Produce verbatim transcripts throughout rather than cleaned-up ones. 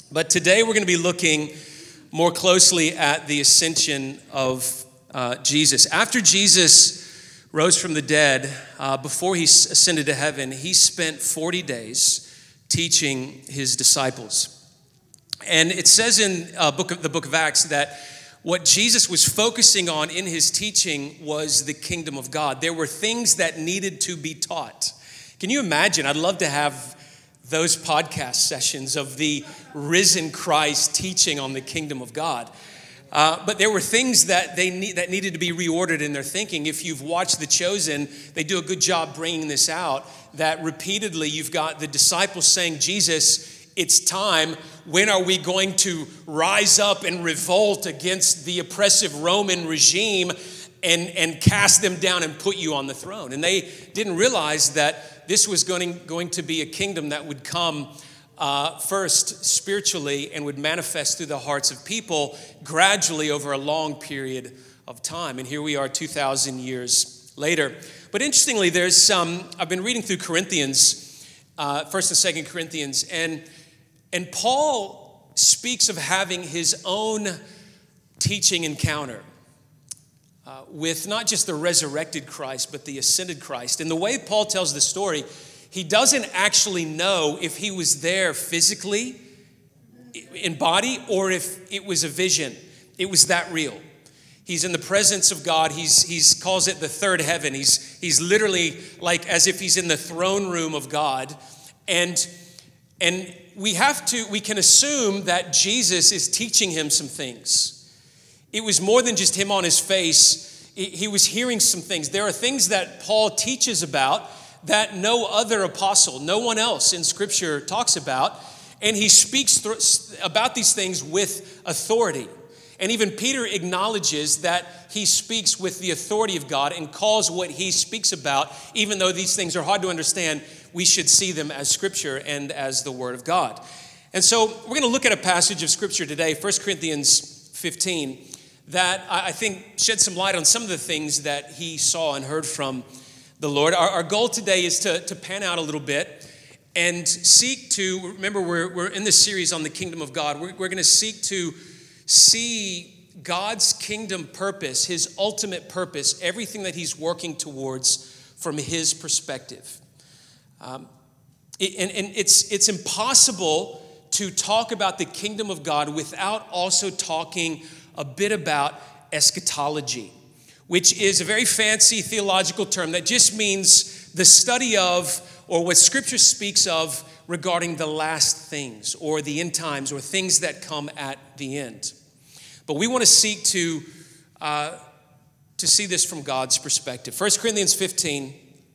But today we're going to be looking more closely at the ascension of uh, Jesus. After Jesus rose from the dead, uh, before he ascended to heaven, he spent forty days teaching his disciples. And it says in uh, book of, the book of Acts that what Jesus was focusing on in his teaching was the kingdom of God. There were things that needed to be taught. Can you imagine? I'd love to have those podcast sessions of the risen Christ teaching on the kingdom of God. Uh, but there were things that they need, that needed to be reordered in their thinking. If you've watched The Chosen, they do a good job bringing this out, that repeatedly you've got the disciples saying, Jesus, it's time. When are we going to rise up and revolt against the oppressive Roman regime and, and cast them down and put you on the throne? And they didn't realize that this was going, going to be a kingdom that would come uh, first spiritually and would manifest through the hearts of people gradually over a long period of time. And here we are two thousand years later. But interestingly, there's some, I've been reading through Corinthians, uh, First and Second Corinthians, and, and Paul speaks of having his own teaching encounter Uh, with not just the resurrected Christ, but the ascended Christ. And the way Paul tells the story, he doesn't actually know if he was there physically in body or if it was a vision. It was that real. He's in the presence of God. He's he's calls it the third heaven. He's he's literally like as if he's in the throne room of God. And and we have to we can assume that Jesus is teaching him some things. It was more than just him on his face. He was hearing some things. There are things that Paul teaches about that no other apostle, no one else in Scripture talks about. And he speaks th- about these things with authority. And even Peter acknowledges that he speaks with the authority of God and calls what he speaks about, even though these things are hard to understand, we should see them as Scripture and as the Word of God. And so we're going to look at a passage of Scripture today, First Corinthians fifteen, that I think shed some light on some of the things that he saw and heard from the Lord. Our, our goal today is to, to pan out a little bit and seek to, remember we're, we're in this series on the kingdom of God. We're, we're going to seek to see God's kingdom purpose, his ultimate purpose, everything that he's working towards from his perspective. Um, it, and, and it's, it's impossible to talk about the kingdom of God without also talking a bit about eschatology, which is a very fancy theological term that just means the study of, or what Scripture speaks of regarding the last things or the end times or things that come at the end. But we want to seek to, uh, to see this from God's perspective. First Corinthians fifteen,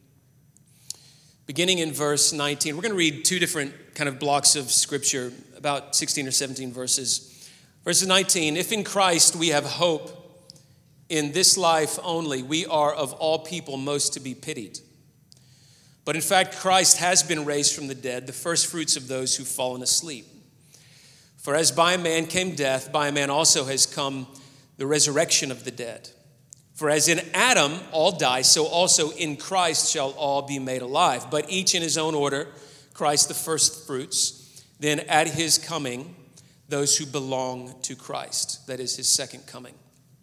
beginning in verse nineteen. We're going to read two different kind of blocks of Scripture, about sixteen or seventeen verses. Verse nineteen, if in Christ we have hope in this life only, we are of all people most to be pitied. But in fact, Christ has been raised from the dead, the first fruits of those who've fallen asleep. For as by a man came death, by a man also has come the resurrection of the dead. For as in Adam all die, so also in Christ shall all be made alive. But each in his own order, Christ the first fruits, then at his coming, those who belong to Christ, that is his second coming.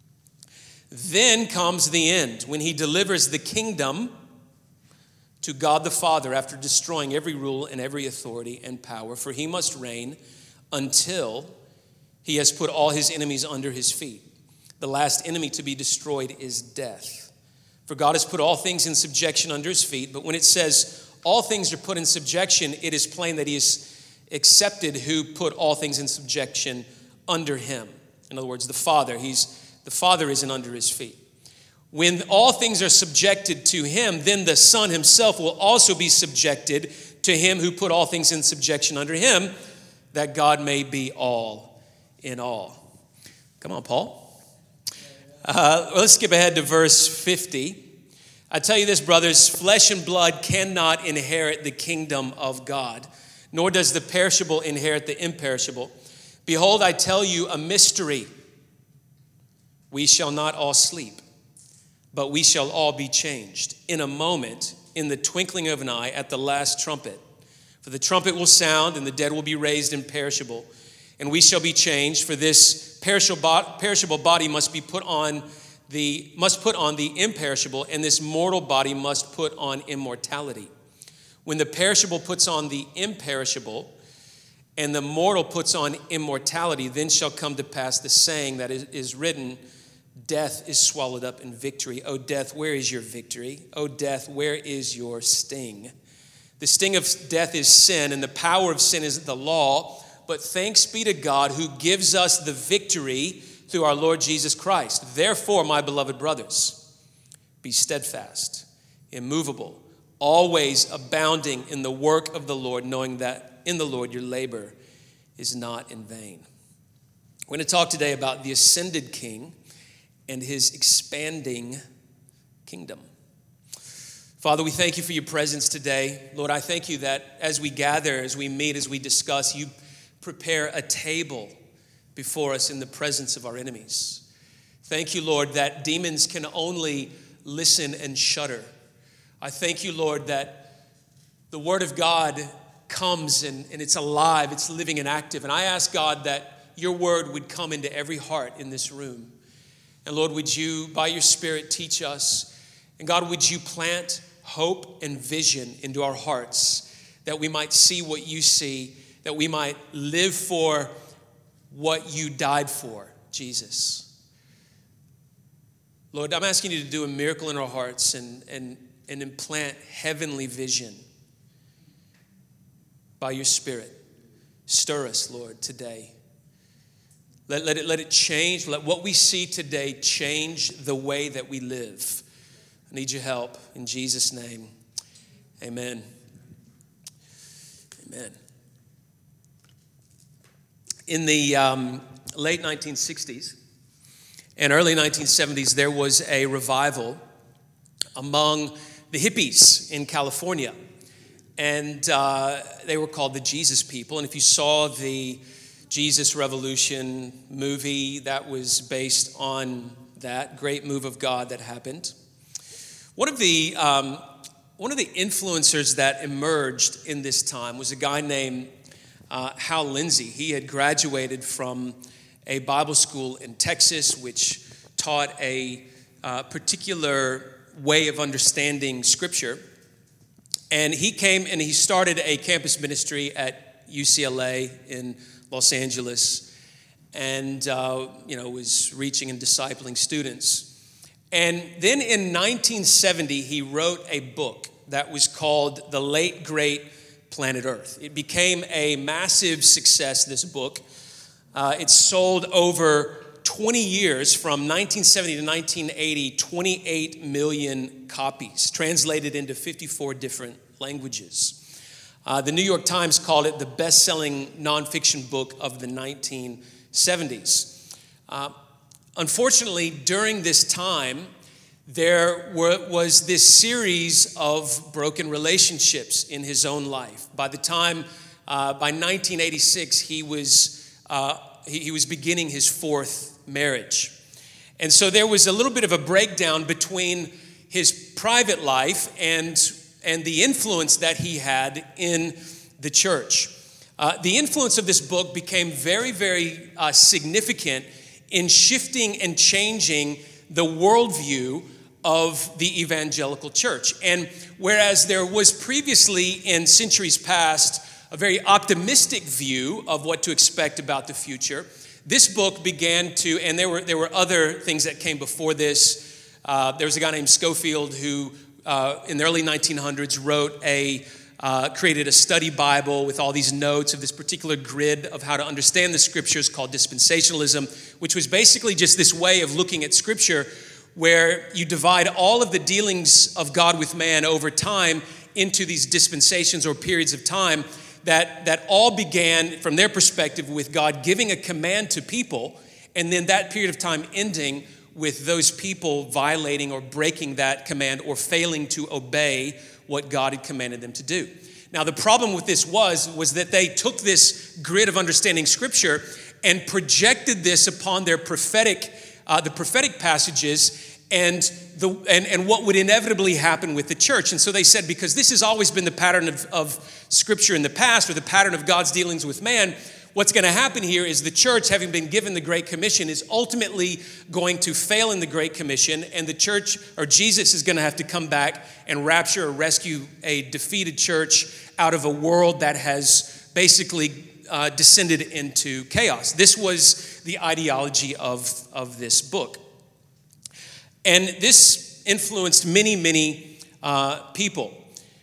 Then comes the end, when he delivers the kingdom to God the Father after destroying every rule and every authority and power, for he must reign until he has put all his enemies under his feet. The last enemy to be destroyed is death. For God has put all things in subjection under his feet, but when it says all things are put in subjection, it is plain that he is accepted who put all things in subjection under him. In other words, the Father. He's the Father isn't under his feet. When all things are subjected to him, then the Son himself will also be subjected to him who put all things in subjection under him, that God may be all in all. Come on, Paul. Uh, let's skip ahead to verse fifty. I tell you this, brothers, flesh and blood cannot inherit the kingdom of God, nor does the perishable inherit the imperishable. Behold, I tell you a mystery. We shall not all sleep, but we shall all be changed in a moment, in the twinkling of an eye, at the last trumpet. For the trumpet will sound, and the dead will be raised imperishable, and we shall be changed. For this perishable body must be put on the must put on the imperishable, and this mortal body must put on immortality. When the perishable puts on the imperishable, and the mortal puts on immortality, then shall come to pass the saying that is written, death is swallowed up in victory. O death, where is your victory? O death, where is your sting? The sting of death is sin, and the power of sin is the law. But thanks be to God who gives us the victory through our Lord Jesus Christ. Therefore, my beloved brothers, be steadfast, immovable, always abounding in the work of the Lord, knowing that in the Lord your labor is not in vain. We're going to talk today about the ascended King and his expanding kingdom. Father, we thank you for your presence today. Lord, I thank you that as we gather, as we meet, as we discuss, you prepare a table before us in the presence of our enemies. Thank you, Lord, that demons can only listen and shudder. I thank you, Lord, that the word of God comes and, and it's alive, it's living and active. And I ask, God, that your word would come into every heart in this room. And Lord, would you, by your Spirit, teach us? And God, would you plant hope and vision into our hearts that we might see what you see, that we might live for what you died for, Jesus. Lord, I'm asking you to do a miracle in our hearts and, and, and implant heavenly vision by your Spirit. Stir us, Lord, today. Let, let, it, let it change. Let what we see today change the way that we live. I need your help. In Jesus' name, amen. Amen. In the um, late nineteen sixties and early nineteen seventies, there was a revival among the hippies in California. And uh, they were called the Jesus People. And if you saw the Jesus Revolution movie, that was based on that great move of God that happened. One of the um, one of the influencers that emerged in this time was a guy named uh, Hal Lindsey. He had graduated from a Bible school in Texas, which taught a uh, particular way of understanding Scripture. And he came and he started a campus ministry at U C L A in Los Angeles, and uh, you know was reaching and discipling students. And then in nineteen seventy, he wrote a book that was called The Late Great Planet Earth. It became a massive success, this book. Uh, it sold over twenty years, from nineteen seventy to nineteen eighty, twenty-eight million copies, translated into fifty-four different languages. Uh, the New York Times called it the best-selling nonfiction book of the nineteen seventies. Uh, unfortunately, during this time, there were, was this series of broken relationships in his own life. By the time, uh, by nineteen eighty-six, he was uh, he, he was beginning his fourth marriage. And so there was a little bit of a breakdown between his private life and, and the influence that he had in the church. Uh, the influence of this book became very, very uh, significant in shifting and changing the worldview of the evangelical church. And whereas there was previously in centuries past a very optimistic view of what to expect about the future, this book began to, and there were there were other things that came before this. Uh, there was a guy named Scofield who, uh, in the early nineteen hundreds, wrote a, uh, created a study Bible with all these notes of this particular grid of how to understand the scriptures called dispensationalism, which was basically just this way of looking at scripture where you divide all of the dealings of God with man over time into these dispensations or periods of time that, that all began, from their perspective, with God giving a command to people, and then that period of time ending with those people violating or breaking that command or failing to obey what God had commanded them to do. Now, the problem with this was, was that they took this grid of understanding Scripture and projected this upon their prophetic, uh, the prophetic passages and the and, and what would inevitably happen with the church. And so they said, because this has always been the pattern of, of Scripture in the past, or the pattern of God's dealings with man, what's going to happen here is the church, having been given the Great Commission, is ultimately going to fail in the Great Commission, and the church, or Jesus, is going to have to come back and rapture or rescue a defeated church out of a world that has basically uh, descended into chaos. This was the ideology of, of this book. And this influenced many, many uh, people.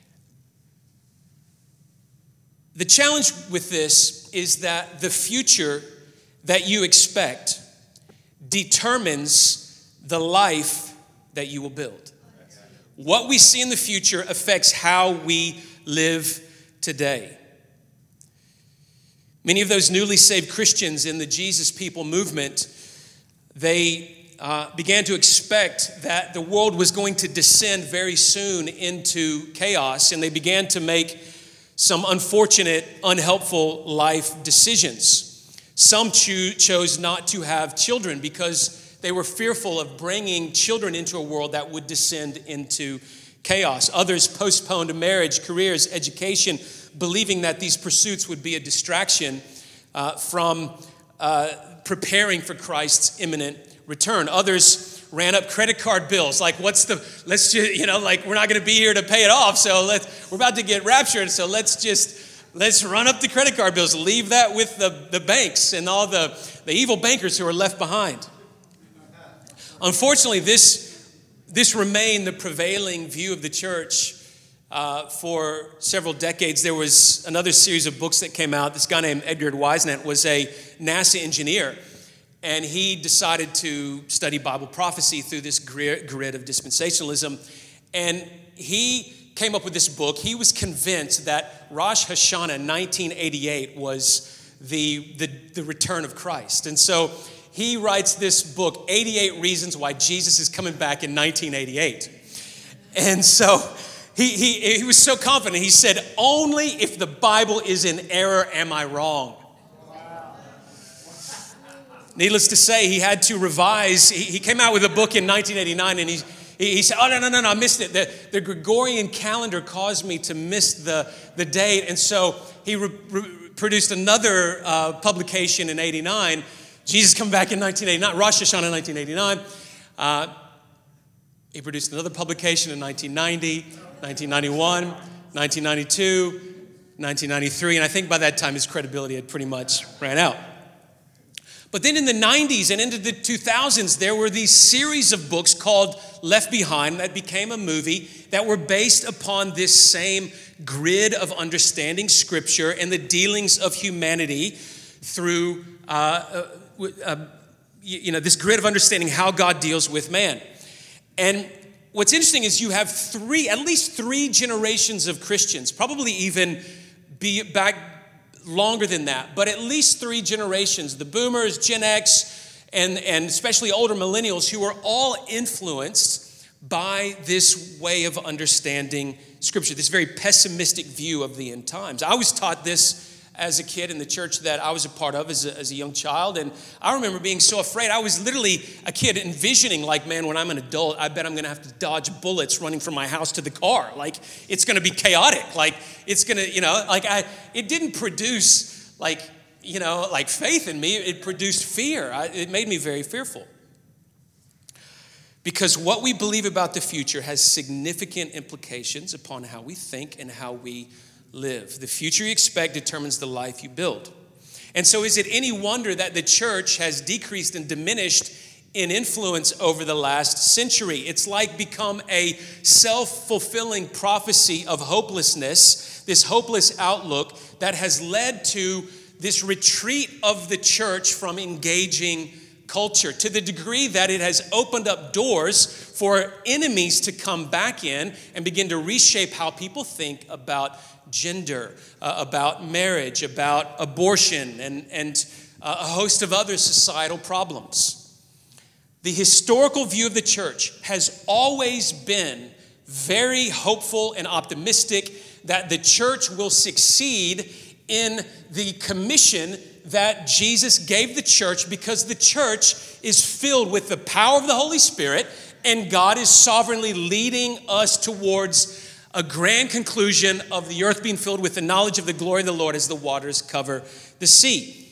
The challenge with this is that the future that you expect determines the life that you will build. What we see in the future affects how we live today. Many of those newly saved Christians in the Jesus People movement, they uh, began to expect that the world was going to descend very soon into chaos, and they began to make some unfortunate, unhelpful life decisions. Some cho- chose not to have children because they were fearful of bringing children into a world that would descend into chaos. Others postponed marriage, careers, education, believing that these pursuits would be a distraction uh, from uh, preparing for Christ's imminent return. Others ran up credit card bills. Like, what's the, let's just, you know, like, we're not going to be here to pay it off. So let's, we're about to get raptured. So let's just, let's run up the credit card bills. Leave that with the, the banks and all the, the evil bankers who are left behind. Unfortunately, this, this remained the prevailing view of the church uh, for several decades. There was another series of books that came out. This guy named Edgar Whisenant was a NASA engineer. And he decided to study Bible prophecy through this grid of dispensationalism. And he came up with this book. He was convinced that Rosh Hashanah nineteen eighty-eight was the, the, the return of Christ. And so he writes this book, eighty-eight Reasons Why Jesus is Coming Back in nineteen eighty-eight. And so he, he, he was so confident. He said, only if the Bible is in error am I wrong. Needless to say, he had to revise. He, he came out with a book in nineteen eighty-nine, and he, he, he said, oh, no, no, no, no, I missed it. The, the Gregorian calendar caused me to miss the, the date. And so he re, re, produced another uh, publication in eighty-nine. Jesus Coming Back in nineteen eighty-nine, Rosh Hashanah nineteen eighty-nine. Uh, he produced another publication in nineteen ninety, nineteen ninety-one, nineteen ninety-two, nineteen ninety-three. And I think by that time his credibility had pretty much ran out. But then in the nineties and into the two thousands, there were these series of books called Left Behind that became a movie that were based upon this same grid of understanding Scripture and the dealings of humanity through, uh, uh, uh, you know, this grid of understanding how God deals with man. And what's interesting is you have three, at least three generations of Christians, probably even be back longer than that, but at least three generations, the boomers, Gen X, and, and especially older millennials, who are all influenced by this way of understanding Scripture, this very pessimistic view of the end times. I was taught this as a kid in the church that I was a part of as a, as a young child, and I remember being so afraid. I was literally a kid envisioning, like, man, when I'm an adult, I bet I'm going to have to dodge bullets running from my house to the car. Like, it's going to be chaotic. Like, it's going to, you know, like, I, it didn't produce, like, you know, like faith in me. It produced fear. I, it made me very fearful. Because what we believe about the future has significant implications upon how we think and how we live. The future you expect determines the life you build. And so is it any wonder that the church has decreased and diminished in influence over the last century? It's like become a self-fulfilling prophecy of hopelessness, this hopeless outlook that has led to this retreat of the church from engaging culture, to the degree that it has opened up doors for enemies to come back in and begin to reshape how people think about gender, uh, about marriage, about abortion, and, and uh, a host of other societal problems. The historical view of the church has always been very hopeful and optimistic that the church will succeed in the commission that Jesus gave the church, because the church is filled with the power of the Holy Spirit, and God is sovereignly leading us towards a grand conclusion of the earth being filled with the knowledge of the glory of the Lord as the waters cover the sea.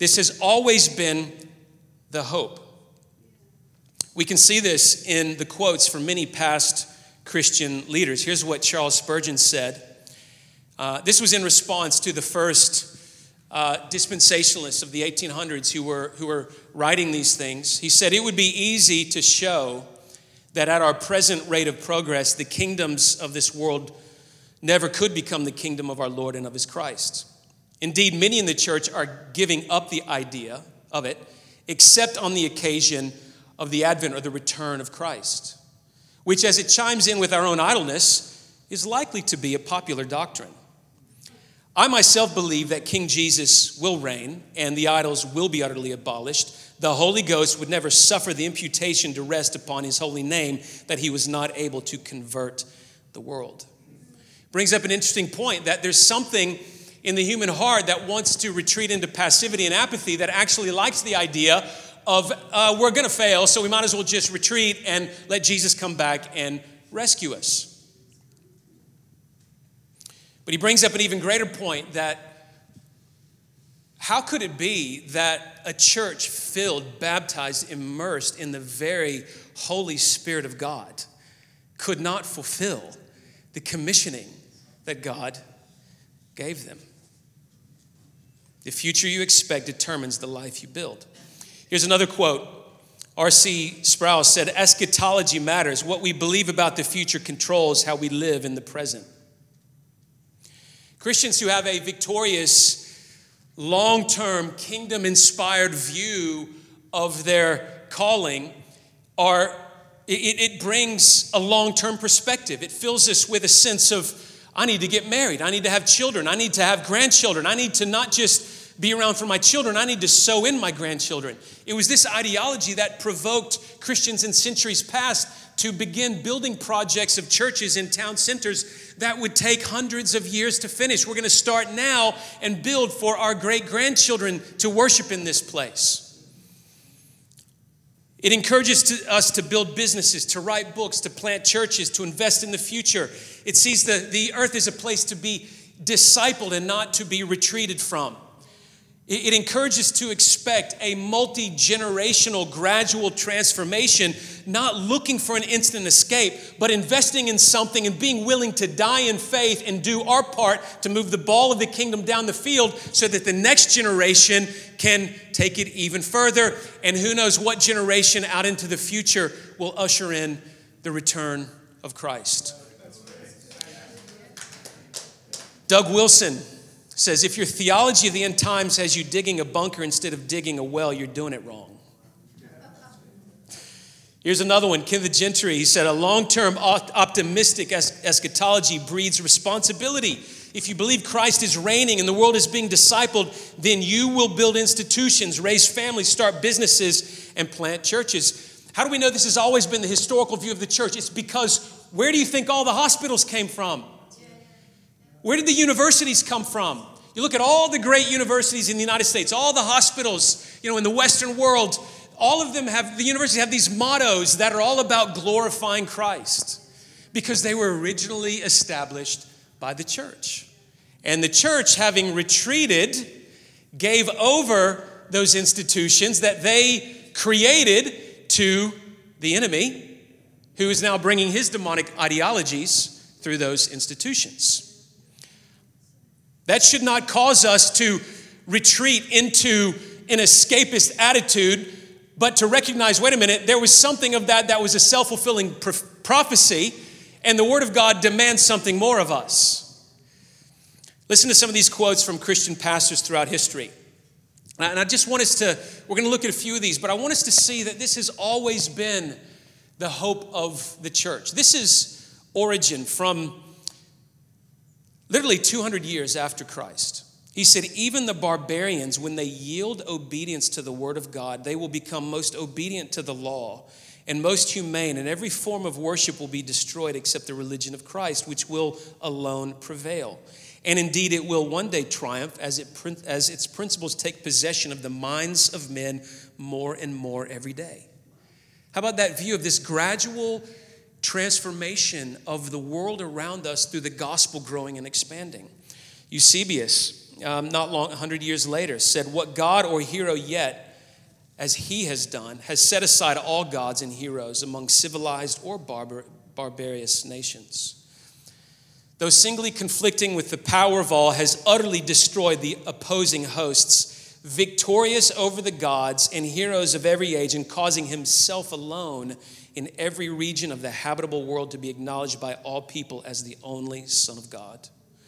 This has always been the hope. We can see this in the quotes from many past Christian leaders. Here's what Charles Spurgeon said. Uh, this was in response to the first uh, dispensationalists of the eighteen hundreds who were, who were writing these things. He said, "It would be easy to show that at our present rate of progress, the kingdoms of this world never could become the kingdom of our Lord and of his Christ. Indeed, many in the church are giving up the idea of it, except on the occasion of the advent or the return of Christ, which, as it chimes in with our own idleness, is likely to be a popular doctrine. I myself believe that King Jesus will reign and the idols will be utterly abolished. The Holy Ghost would never suffer the imputation to rest upon his holy name that he was not able to convert the world." Brings up an interesting point that there's something in the human heart that wants to retreat into passivity and apathy that actually likes the idea of uh, we're going to fail, so we might as well just retreat and let Jesus come back and rescue us. But he brings up an even greater point that how could it be that a church filled, baptized, immersed in the very Holy Spirit of God could not fulfill the commissioning that God gave them? The future you expect determines the life you build. Here's another quote. R C Sproul said, "Eschatology matters. What we believe about the future controls how we live in the present." Christians who have a victorious, long-term, kingdom-inspired view of their calling are, it, it brings a long-term perspective. It fills us with a sense of, I need to get married. I need to have children. I need to have grandchildren. I need to not just be around for my children. I need to sow in my grandchildren. It was this ideology that provoked Christians in centuries past to begin building projects of churches in town centers that would take hundreds of years to finish. We're going to start now and build for our great-grandchildren to worship in this place. It encourages to, us to build businesses, to write books, to plant churches, to invest in the future. It sees the, the earth as a place to be discipled and not to be retreated from. It, it encourages to expect a multi-generational gradual transformation, not looking for an instant escape, but investing in something and being willing to die in faith and do our part to move the ball of the kingdom down the field so that the next generation can take it even further. And who knows what generation out into the future will usher in the return of Christ. Doug Wilson says, if your theology of the end times has you digging a bunker instead of digging a well, you're doing it wrong. Here's another one, Kenneth Gentry. He said, a long-term optimistic eschatology breeds responsibility. If you believe Christ is reigning and the world is being discipled, then you will build institutions, raise families, start businesses, and plant churches. How do we know this has always been the historical view of the church? It's because where do you think all the hospitals came from? Where did the universities come from? You look at all the great universities in the United States, all the hospitals, you know, in the Western world, all of them have, the universities have these mottos that are all about glorifying Christ because they were originally established by the church. And the church, having retreated, gave over those institutions that they created to the enemy, who is now bringing his demonic ideologies through those institutions. That should not cause us to retreat into an escapist attitude, but to recognize, wait a minute, there was something of that that was a self-fulfilling prophecy, and the Word of God demands something more of us. Listen to some of these quotes from Christian pastors throughout history. And I just want us to, we're going to look at a few of these, but I want us to see that this has always been the hope of the church. This is Origen from literally two hundred years after Christ. He said, even the barbarians, when they yield obedience to the word of God, they will become most obedient to the law and most humane, and every form of worship will be destroyed except the religion of Christ, which will alone prevail. And indeed, it will one day triumph as it as its principles take possession of the minds of men more and more every day. How about that view of this gradual transformation of the world around us through the gospel growing and expanding? Eusebius um, not long, one hundred years later, said, "What God or hero yet, as he has done, has set aside all gods and heroes among civilized or barbar- barbarous nations. Though singly conflicting with the power of all, has utterly destroyed the opposing hosts, victorious over the gods and heroes of every age, and causing himself alone in every region of the habitable world to be acknowledged by all people as the only Son of God."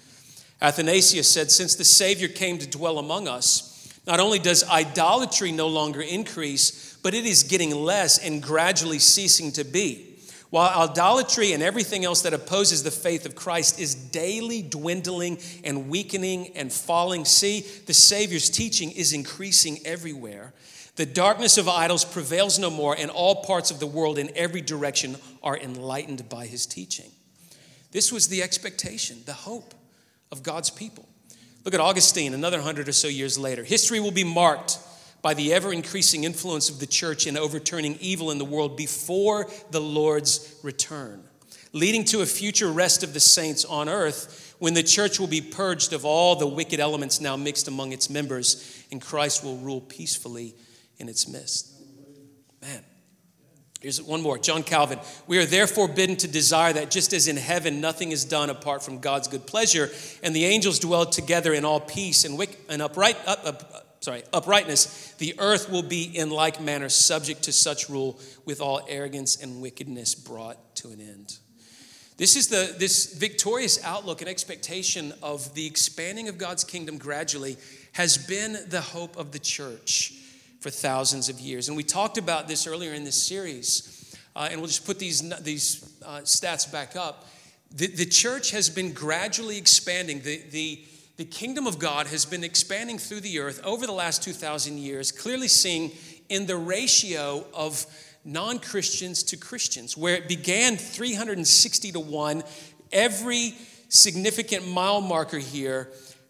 Athanasius said, "Since the Savior came to dwell among us, not only does idolatry no longer increase, but it is getting less and gradually ceasing to be. While idolatry and everything else that opposes the faith of Christ is daily dwindling and weakening and falling, see, the Savior's teaching is increasing everywhere. The darkness of idols prevails no more, and all parts of the world in every direction are enlightened by his teaching." This was the expectation, the hope of God's people. Look at Augustine, another hundred or so years later. "History will be marked by the ever-increasing influence of the church in overturning evil in the world before the Lord's return, leading to a future rest of the saints on earth when the church will be purged of all the wicked elements now mixed among its members, and Christ will rule peacefully in its midst." Man, here's one more. John Calvin, "We are therefore bidden to desire that just as in heaven nothing is done apart from God's good pleasure, and the angels dwell together in all peace and, wick- and upright, up, up, sorry, uprightness, the earth will be in like manner subject to such rule, with all arrogance and wickedness brought to an end." This is the this victorious outlook and expectation of the expanding of God's kingdom gradually has been the hope of the church for thousands of years. And we talked about this earlier in this series, uh, and we'll just put these, these uh, stats back up. The, the church has been gradually expanding. The, the The kingdom of God has been expanding through the earth over the last two thousand years, clearly seen in the ratio of non-Christians to Christians, where it began three hundred sixty to one, every significant mile marker here,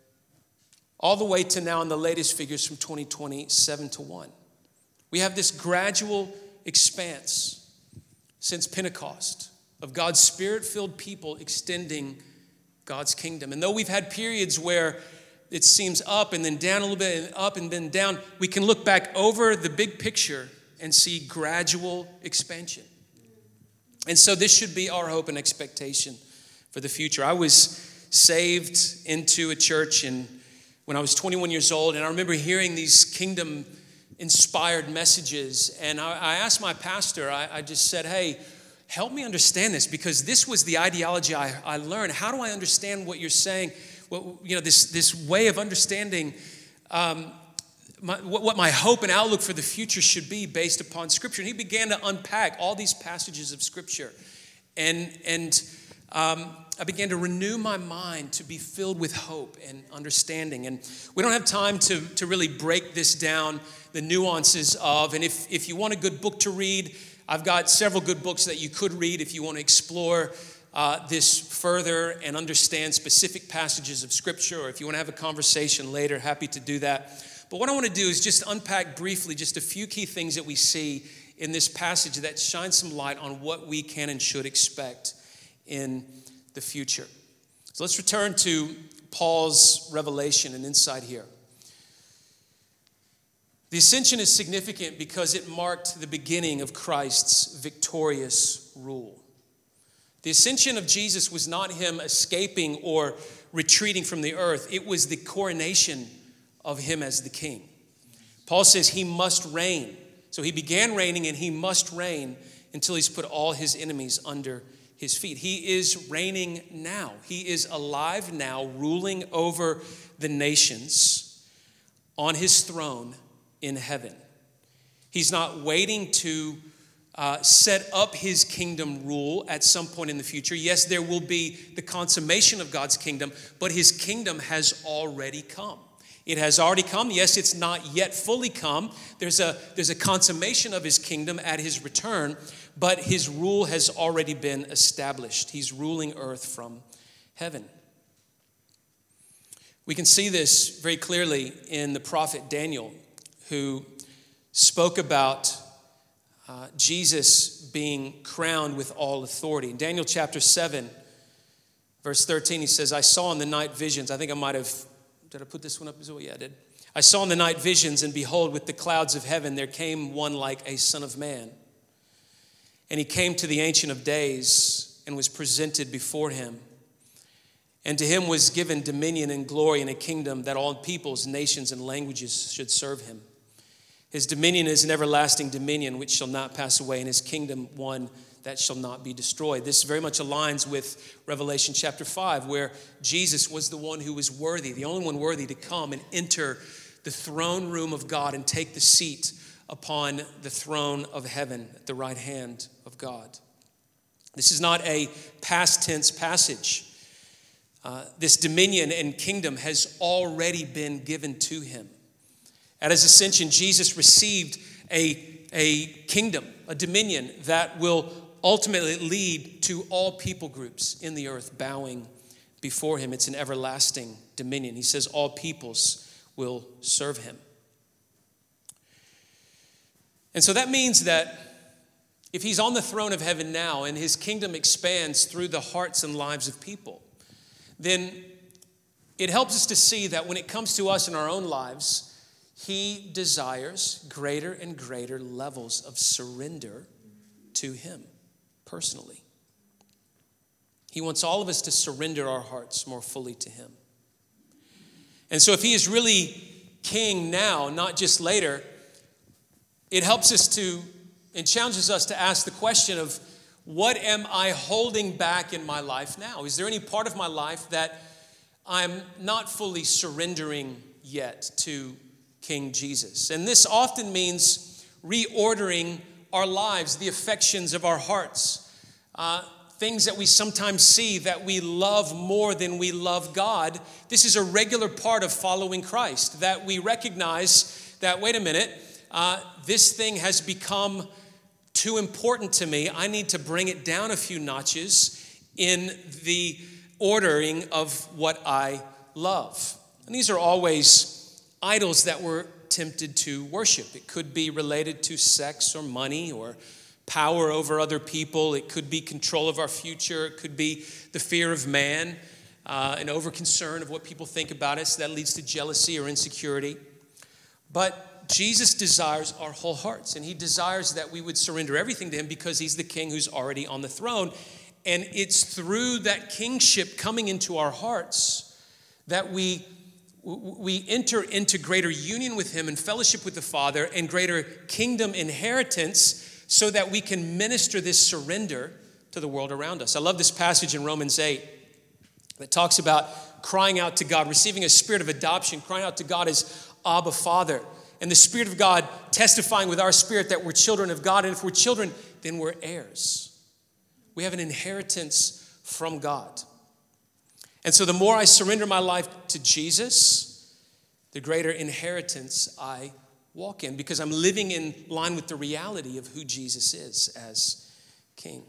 all the way to now in the latest figures from twenty twenty, seven to one. We have this gradual expanse since Pentecost of God's Spirit-filled people extending God's kingdom. And though we've had periods where it seems up and then down a little bit and up and then down, we can look back over the big picture and see gradual expansion. And so this should be our hope and expectation for the future. I was saved into a church in, when I was twenty-one years old, and I remember hearing these kingdom-inspired messages. And I, I asked my pastor, I, I just said, "Hey, help me understand this, because this was the ideology I, I learned. How do I understand what you're saying? What, you know, this, this way of understanding um, my, what, what my hope and outlook for the future should be based upon Scripture." And he began to unpack all these passages of Scripture. And, and um, I began to renew my mind to be filled with hope and understanding. And we don't have time to, to really break this down, the nuances of, and if, if you want a good book to read, I've got several good books that you could read if you want to explore uh, this further and understand specific passages of Scripture, or if you want to have a conversation later, happy to do that. But what I want to do is just unpack briefly just a few key things that we see in this passage that shine some light on what we can and should expect in the future. So let's return to Paul's revelation and insight here. The ascension is significant because it marked the beginning of Christ's victorious rule. The ascension of Jesus was not him escaping or retreating from the earth. It was the coronation of him as the king. Paul says he must reign. So he began reigning, and he must reign until he's put all his enemies under his feet. He is reigning now. He is alive now, ruling over the nations on his throne in heaven. He's not waiting to uh, set up his kingdom rule at some point in the future. Yes, there will be the consummation of God's kingdom, but his kingdom has already come. It has already come. Yes, it's not yet fully come. There's a, there's a consummation of his kingdom at his return, but his rule has already been established. He's ruling earth from heaven. We can see this very clearly in the prophet Daniel, who spoke about uh, Jesus being crowned with all authority. In Daniel chapter seven, verse thirteen, he says, "I saw in the night visions." I think I might have did I put this one up as well? Yeah, I did. I saw in the night visions, and behold, with the clouds of heaven, there came one like a son of man. And he came to the Ancient of Days and was presented before him. And to him was given dominion and glory and a kingdom that all peoples, nations, and languages should serve him. His dominion is an everlasting dominion which shall not pass away, and his kingdom one that shall not be destroyed. This very much aligns with Revelation chapter five, where Jesus was the one who was worthy, the only one worthy to come and enter the throne room of God and take the seat upon the throne of heaven at the right hand of God. This is not a past tense passage. Uh, this dominion and kingdom has already been given to him. At his ascension, Jesus received a, a kingdom, a dominion that will ultimately lead to all people groups in the earth bowing before him. It's an everlasting dominion. He says all peoples will serve him. And so that means that if he's on the throne of heaven now and his kingdom expands through the hearts and lives of people, then it helps us to see that when it comes to us in our own lives, he desires greater and greater levels of surrender to him personally. He wants all of us to surrender our hearts more fully to him. And so if he is really king now, not just later, it helps us to, and challenges us to ask the question of, what am I holding back in my life now? Is there any part of my life that I'm not fully surrendering yet to King Jesus? And this often means reordering our lives, the affections of our hearts, uh, things that we sometimes see that we love more than we love God. This is a regular part of following Christ, that we recognize that, wait a minute, uh, this thing has become too important to me. I need to bring it down a few notches in the ordering of what I love. And these are always idols that we're tempted to worship. It could be related to sex or money or power over other people. It could be control of our future. It could be the fear of man, uh, an over concern of what people think about us that leads to jealousy or insecurity. But Jesus desires our whole hearts, and he desires that we would surrender everything to him because he's the king who's already on the throne. And it's through that kingship coming into our hearts that we, we enter into greater union with him and fellowship with the Father and greater kingdom inheritance so that we can minister this surrender to the world around us. I love this passage in Romans eight that talks about crying out to God, receiving a spirit of adoption, crying out to God as Abba, Father. And the Spirit of God testifying with our spirit that we're children of God. And if we're children, then we're heirs. We have an inheritance from God. And so the more I surrender my life to Jesus, the greater inheritance I walk in, because I'm living in line with the reality of who Jesus is as King.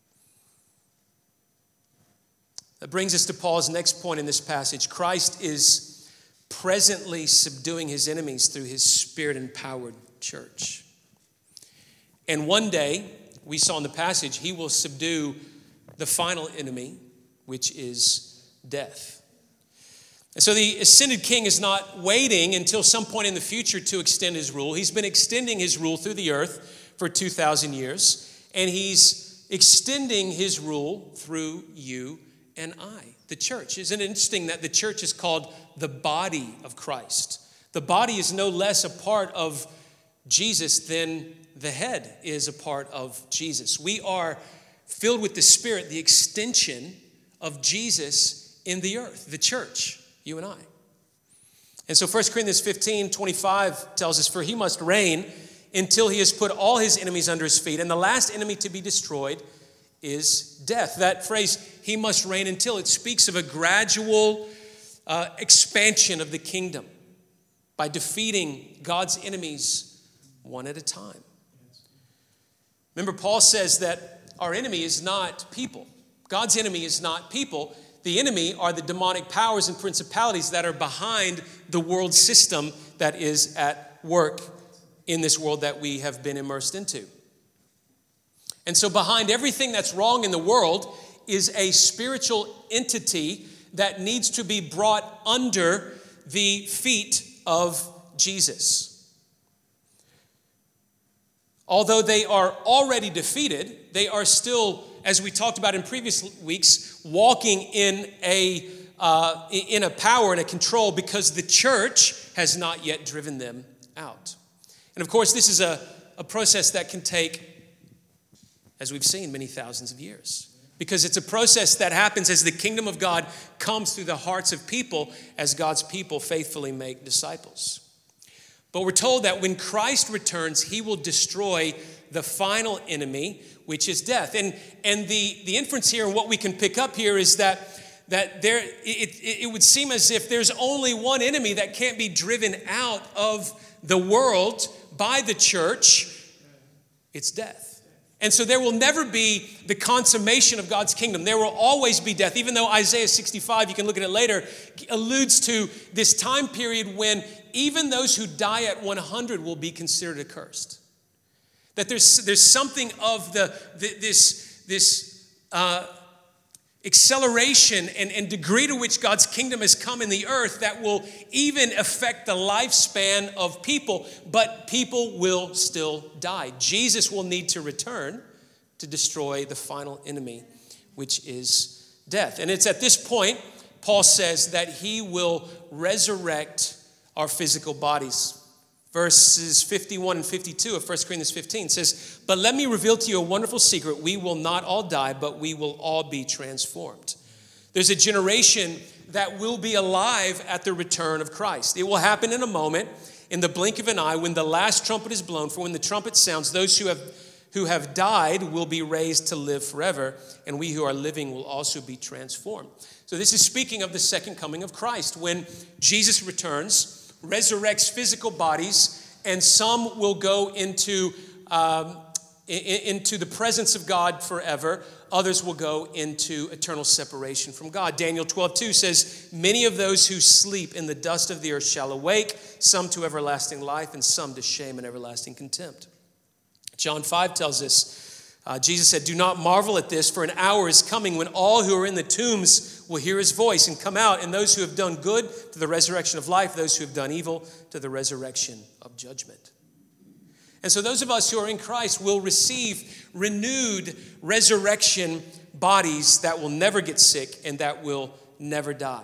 That brings us to Paul's next point in this passage. Christ is presently subduing his enemies through his Spirit-empowered church. And one day, we saw in the passage, he will subdue the final enemy, which is death. And so the ascended king is not waiting until some point in the future to extend his rule. He's been extending his rule through the earth for two thousand years, and he's extending his rule through you and I, the church. Isn't it interesting that the church is called the body of Christ? The body is no less a part of Jesus than the head is a part of Jesus. We are filled with the Spirit, the extension of Jesus in the earth, the church, you and I. And so First Corinthians fifteen twenty-five tells us, for he must reign until he has put all his enemies under his feet, and the last enemy to be destroyed is death. That phrase, he must reign until, it speaks of a gradual uh, expansion of the kingdom by defeating God's enemies one at a time. Remember, Paul says that our enemy is not people. God's enemy is not people. The enemy are the demonic powers and principalities that are behind the world system that is at work in this world that we have been immersed into. And so behind everything that's wrong in the world is a spiritual entity that needs to be brought under the feet of Jesus. Although they are already defeated, they are still, as we talked about in previous weeks, walking in a uh, in a power and a control because the church has not yet driven them out. And of course, this is a, a process that can take, as we've seen, many thousands of years. Because it's a process that happens as the kingdom of God comes through the hearts of people as God's people faithfully make disciples. But we're told that when Christ returns, he will destroy the final enemy, which is death. And, and the, the inference here and what we can pick up here is that, that there it, it, it would seem as if there's only one enemy that can't be driven out of the world by the church. It's death. And so there will never be the consummation of God's kingdom. There will always be death. Even though Isaiah sixty-five, you can look at it later, alludes to this time period when even those who die at one hundred will be considered accursed. That there's, there's something of the, the this, this uh, acceleration and, and degree to which God's kingdom has come in the earth that will even affect the lifespan of people, but people will still die. Jesus will need to return to destroy the final enemy, which is death. And it's at this point, Paul says, that he will resurrect our physical bodies. Verses fifty-one and fifty-two of First Corinthians fifteen says, "But let me reveal to you a wonderful secret. We will not all die, but we will all be transformed." There's a generation that will be alive at the return of Christ. It will happen in a moment, in the blink of an eye, when the last trumpet is blown. For when the trumpet sounds, those who have who have died will be raised to live forever, and we who are living will also be transformed. So this is speaking of the second coming of Christ, when Jesus returns, resurrects physical bodies, and some will go into, um, into the presence of God forever. Others will go into eternal separation from God. Daniel twelve two says, "Many of those who sleep in the dust of the earth shall awake, some to everlasting life and some to shame and everlasting contempt." John five tells us, uh, Jesus said, "Do not marvel at this, for an hour is coming when all who are in the tombs will hear his voice and come out, and those who have done good to the resurrection of life, those who have done evil to the resurrection of judgment." And so those of us who are in Christ will receive renewed resurrection bodies that will never get sick and that will never die.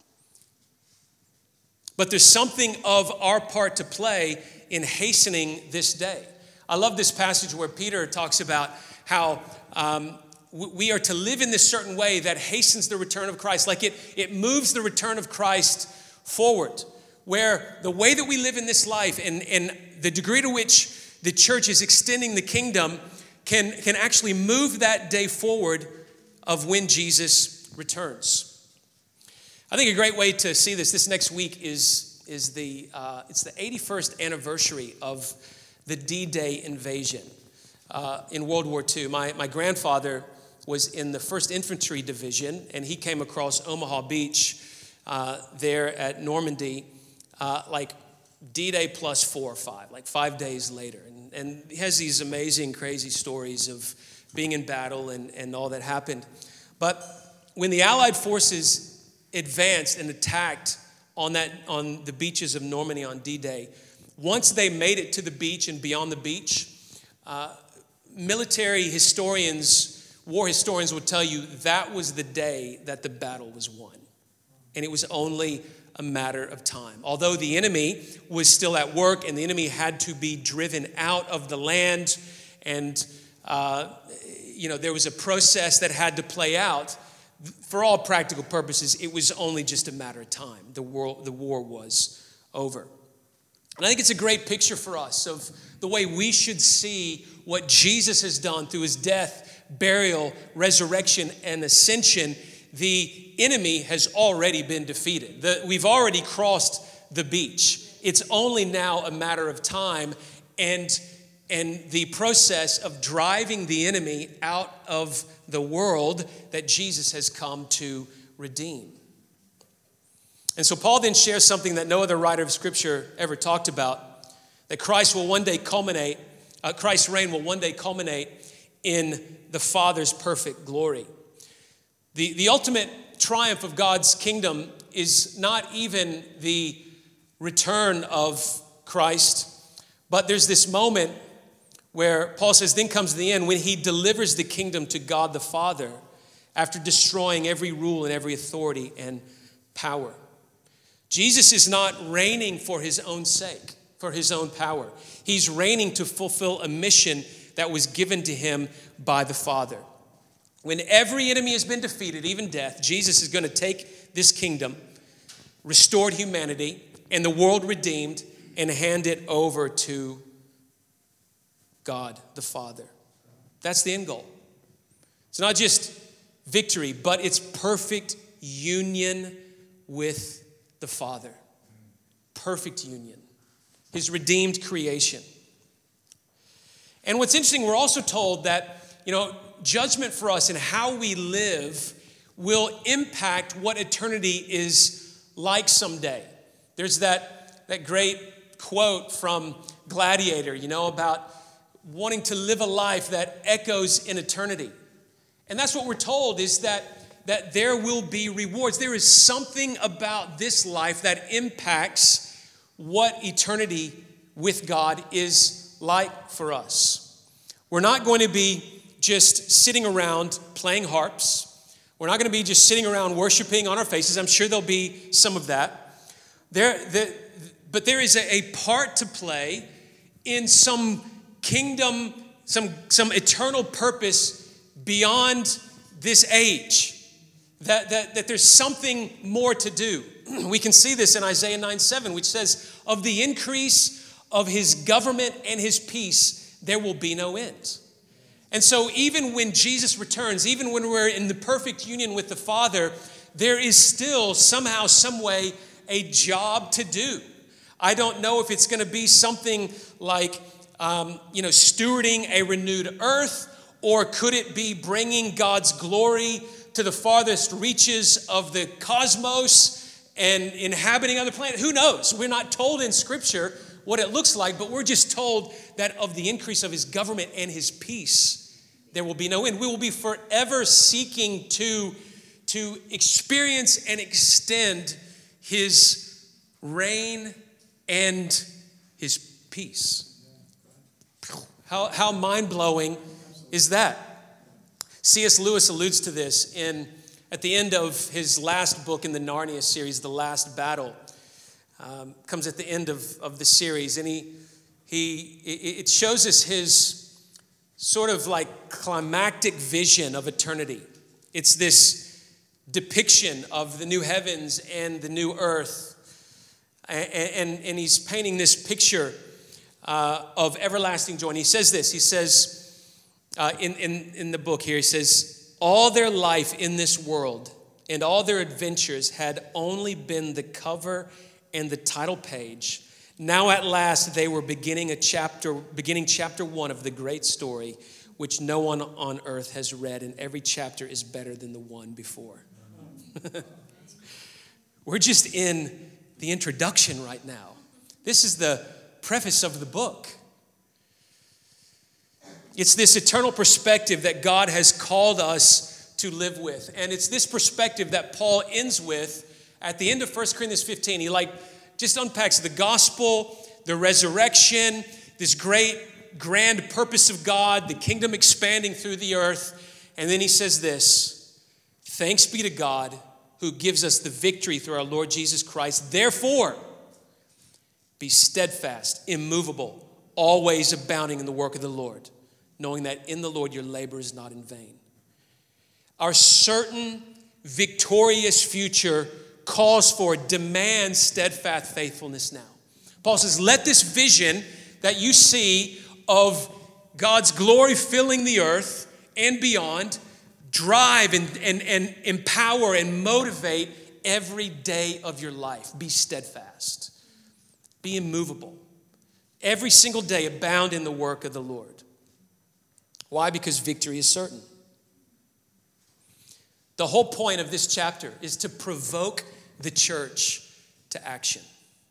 But there's something of our part to play in hastening this day. I love this passage where Peter talks about how um, we are to live in this certain way that hastens the return of Christ. Like it, it moves the return of Christ forward. Where the way that we live in this life and, and the degree to which the church is extending the kingdom can, can actually move that day forward of when Jesus returns. I think a great way to see this this next week is, is the uh, it's the eighty-first anniversary of the D-Day invasion uh, in World War Two. My, my grandfather was in the first Infantry Division, and he came across Omaha Beach uh, there at Normandy, uh, like D-Day plus four or five, like five days later. And, and he has these amazing, crazy stories of being in battle and, and all that happened. But when the Allied forces advanced and attacked on that on the beaches of Normandy on D-Day, once they made it to the beach and beyond the beach, uh, military historians, war historians would tell you that was the day that the battle was won. And it was only a matter of time. Although the enemy was still at work and the enemy had to be driven out of the land, and uh, you know there was a process that had to play out, for all practical purposes, it was only just a matter of time. The war, the war was over. And I think it's a great picture for us of the way we should see what Jesus has done through his death, burial, resurrection, and ascension. The enemy has already been defeated. The, we've already crossed the beach. It's only now a matter of time and, and the process of driving the enemy out of the world that Jesus has come to redeem. And so Paul then shares something that no other writer of Scripture ever talked about, that Christ will one day culminate, uh, Christ's reign will one day culminate in the Father's perfect glory. The, the ultimate triumph of God's kingdom is not even the return of Christ, but there's this moment where Paul says, then comes the end when he delivers the kingdom to God the Father after destroying every rule and every authority and power. Jesus is not reigning for his own sake, for his own power. He's reigning to fulfill a mission that was given to him by the Father. When every enemy has been defeated, even death, Jesus is going to take this kingdom, restored humanity, and the world redeemed, and hand it over to God the Father. That's the end goal. It's not just victory, but it's perfect union with the Father. Perfect union. His redeemed creation. And what's interesting, we're also told that, you know, judgment for us and how we live will impact what eternity is like someday. There's that, that great quote from Gladiator, you know, about wanting to live a life that echoes in eternity. And that's what we're told, is that, that there will be rewards. There is something about this life that impacts what eternity with God is like for us. We're not going to be just sitting around playing harps. We're not going to be just sitting around worshiping on our faces. I'm sure there'll be some of that. There, the, but there is a, a part to play in some kingdom, some, some eternal purpose beyond this age. That, that, that there's something more to do. We can see this in Isaiah nine seven, which says, of the increase of his government and his peace, there will be no end. And so even when Jesus returns, even when we're in the perfect union with the Father, there is still somehow, some way, a job to do. I don't know if it's going to be something like, um, you know, stewarding a renewed earth, or could it be bringing God's glory to the farthest reaches of the cosmos and inhabiting other planets? Who knows? We're not told in Scripture what it looks like, but we're just told that of the increase of his government and his peace, there will be no end. We will be forever seeking to, to experience and extend his reign and his peace. How, how mind-blowing is that? C S Lewis alludes to this in at the end of his last book in the Narnia series, The Last Battle. Um, comes at the end of, of the series, and he he it shows us his sort of like climactic vision of eternity. It's this depiction of the new heavens and the new earth, and, and, and he's painting this picture uh, of everlasting joy. And he says this, he says uh, in, in, in the book here, he says, all their life in this world and all their adventures had only been the cover and the title page. Now at last they were beginning a chapter, beginning chapter one of the great story, which no one on earth has read, and every chapter is better than the one before. We're just in the introduction right now. This is the preface of the book. It's this eternal perspective that God has called us to live with. And it's this perspective that Paul ends with at the end of First Corinthians fifteen. He like just unpacks the gospel, the resurrection, this great grand purpose of God, the kingdom expanding through the earth. And then he says this, thanks be to God who gives us the victory through our Lord Jesus Christ. Therefore, be steadfast, immovable, always abounding in the work of the Lord, knowing that in the Lord your labor is not in vain. Our certain victorious future calls for, demands steadfast faithfulness now. Paul says, let this vision that you see of God's glory filling the earth and beyond drive and, and, and empower and motivate every day of your life. Be steadfast. Be immovable. Every single day abound in the work of the Lord. Why? Because victory is certain. The whole point of this chapter is to provoke the church to action.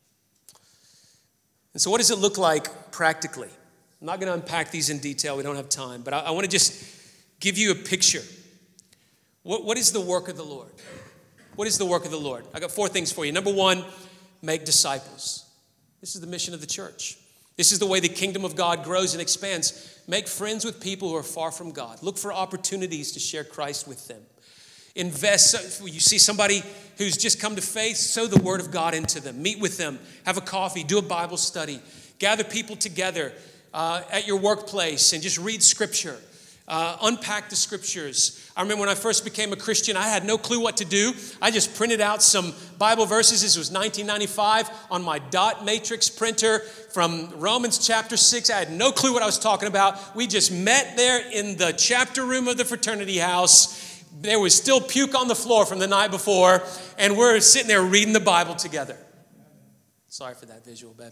And so what does it look like practically? I'm not going to unpack these in detail. We don't have time. But I, I want to just give you a picture. What, what is the work of the Lord? What is the work of the Lord? I got four things for you. Number one, make disciples. This is the mission of the church. This is the way the kingdom of God grows and expands. Make friends with people who are far from God. Look for opportunities to share Christ with them. Invest. You see somebody who's just come to faith, sow the word of God into them. Meet with them. Have a coffee. Do a Bible study. Gather people together uh, at your workplace and just read scripture. Uh, unpack the scriptures. I remember when I first became a Christian, I had no clue what to do. I just printed out some Bible verses. This was nineteen ninety-five on my dot matrix printer from Romans chapter six. I had no clue what I was talking about. We just met there in the chapter room of the fraternity house. There was still puke on the floor from the night before, and we're sitting there reading the Bible together. Sorry for that visual, babe.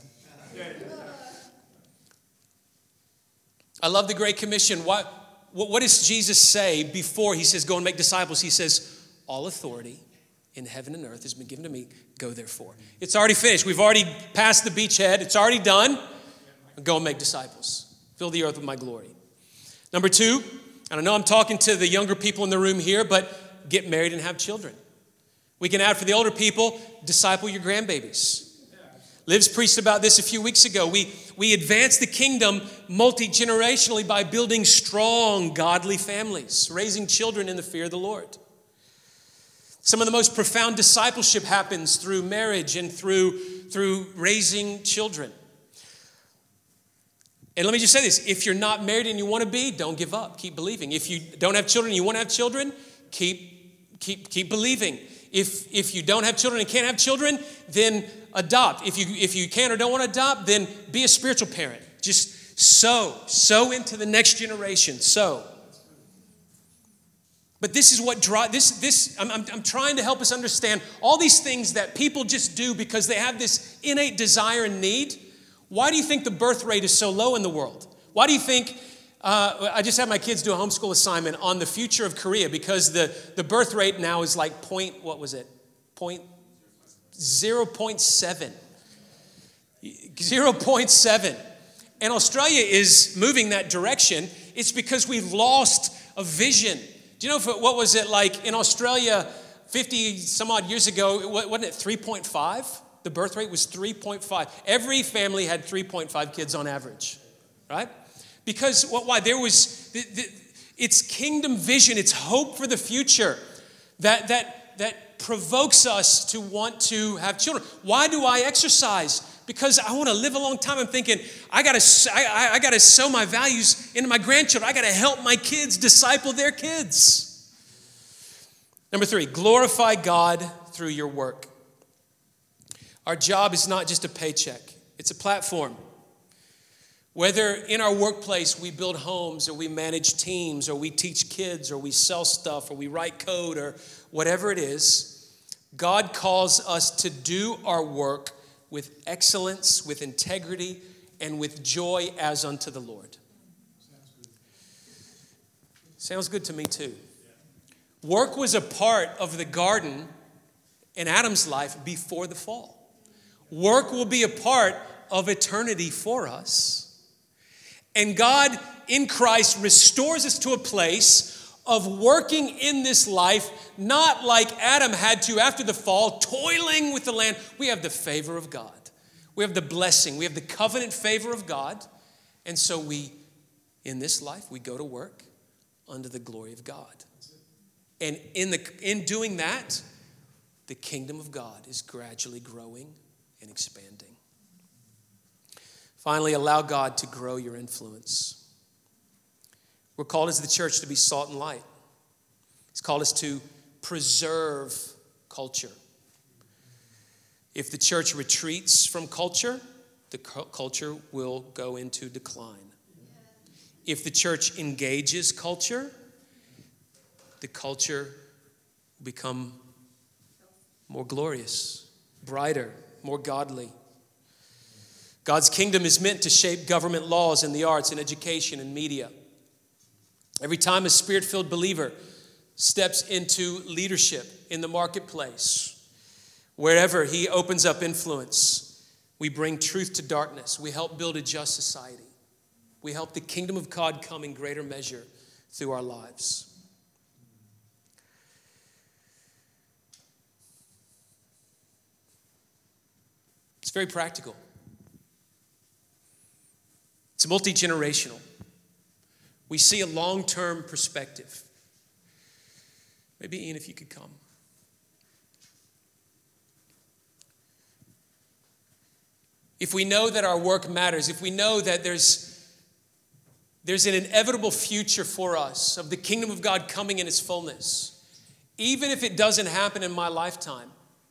I love the Great Commission. What? What does Jesus say before he says, go and make disciples? He says, all authority in heaven and earth has been given to me. Go therefore. It's already finished. We've already passed the beachhead. It's already done. Go and make disciples. Fill the earth with my glory. Number two, and I know I'm talking to the younger people in the room here, but get married and have children. We can add for the older people, disciple your grandbabies. Liv's preached about this a few weeks ago. We, we advance the kingdom multi-generationally by building strong, godly families, raising children in the fear of the Lord. Some of the most profound discipleship happens through marriage and through, through raising children. And let me just say this. If you're not married and you want to be, don't give up. Keep believing. If you don't have children and you want to have children, keep, keep, keep believing. If, if you don't have children and can't have children, then adopt. If you, if you can or don't want to adopt, then be a spiritual parent. Just sow. Sow into the next generation. Sow. But this is what drives, this, this, I'm, I'm, I'm trying to help us understand all these things that people just do because they have this innate desire and need. Why do you think the birth rate is so low in the world? Why do you think, uh, I just had my kids do a homeschool assignment on the future of Korea because the, the birth rate now is like point, what was it? Point zero point seven. zero point seven. And Australia is moving that direction. It's because we've lost a vision. Do you know if it, what was it like in Australia fifty some odd years ago? Wasn't it three point five? The birth rate was three point five. Every family had three point five kids on average, right? Because what? Why? There was the, the, it's kingdom vision. It's hope for the future that that that provokes us to want to have children. Why do I exercise? Because I want to live a long time. I'm thinking I gotta I, I gotta sow my values into my grandchildren. I gotta help my kids disciple their kids. Number three, glorify God through your work. Our job is not just a paycheck. It's a platform. Whether in our workplace we build homes or we manage teams or we teach kids or we sell stuff or we write code or whatever it is, God calls us to do our work with excellence, with integrity, and with joy as unto the Lord. Sounds good to me too. Work was a part of the garden in Adam's life before the fall. Work will be a part of eternity for us. And God in Christ restores us to a place of working in this life, not like Adam had to after the fall, toiling with the land. We have the favor of God. We have the blessing. We have the covenant favor of God. And so we, in this life, we go to work under the glory of God. And in the in doing that, the kingdom of God is gradually growing and expanding. Finally, allow God to grow your influence. We're called as the church to be salt and light. He's called us to preserve culture. If the church retreats from culture, the culture will go into decline. If the church engages culture, the culture will become more glorious, brighter, more godly. God's kingdom is meant to shape government laws in the arts and education and media. Every time a spirit-filled believer steps into leadership in the marketplace, wherever he opens up influence, we bring truth to darkness. We help build a just society. We help the kingdom of God come in greater measure through our lives. It's very practical. It's multi-generational. We see a long-term perspective. Maybe, Ian, if you could come. If we know that our work matters, if we know that there's, there's an inevitable future for us of the kingdom of God coming in its fullness, even if it doesn't happen in my lifetime,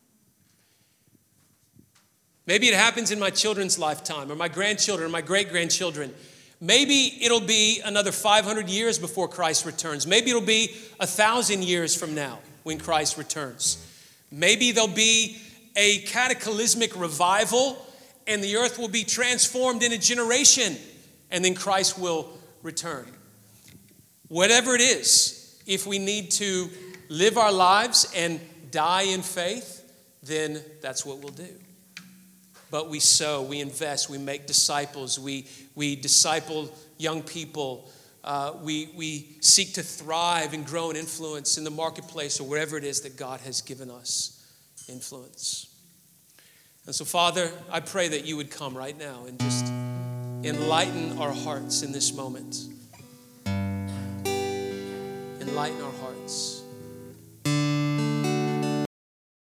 maybe it happens in my children's lifetime or my grandchildren or my great-grandchildren. Maybe it'll be another five hundred years before Christ returns. Maybe it'll be one thousand years from now when Christ returns. Maybe there'll be a cataclysmic revival and the earth will be transformed in a generation and then Christ will return. Whatever it is, if we need to live our lives and die in faith, then that's what we'll do. But we sow, we invest, we make disciples, we, we disciple young people, uh, we, we seek to thrive and grow in influence in the marketplace or wherever it is that God has given us influence. And so, Father, I pray that you would come right now and just enlighten our hearts in this moment. Enlighten our hearts.